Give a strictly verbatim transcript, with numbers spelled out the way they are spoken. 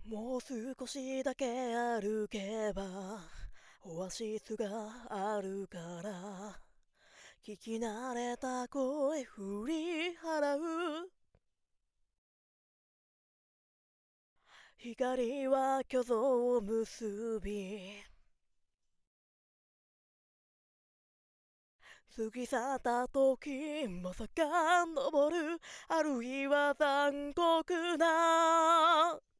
もう少しだけ歩けばオアシスがあるから、聞き慣れた声振り払う。光は巨像を結び、過ぎ去った時まさか登る、あるいは残酷な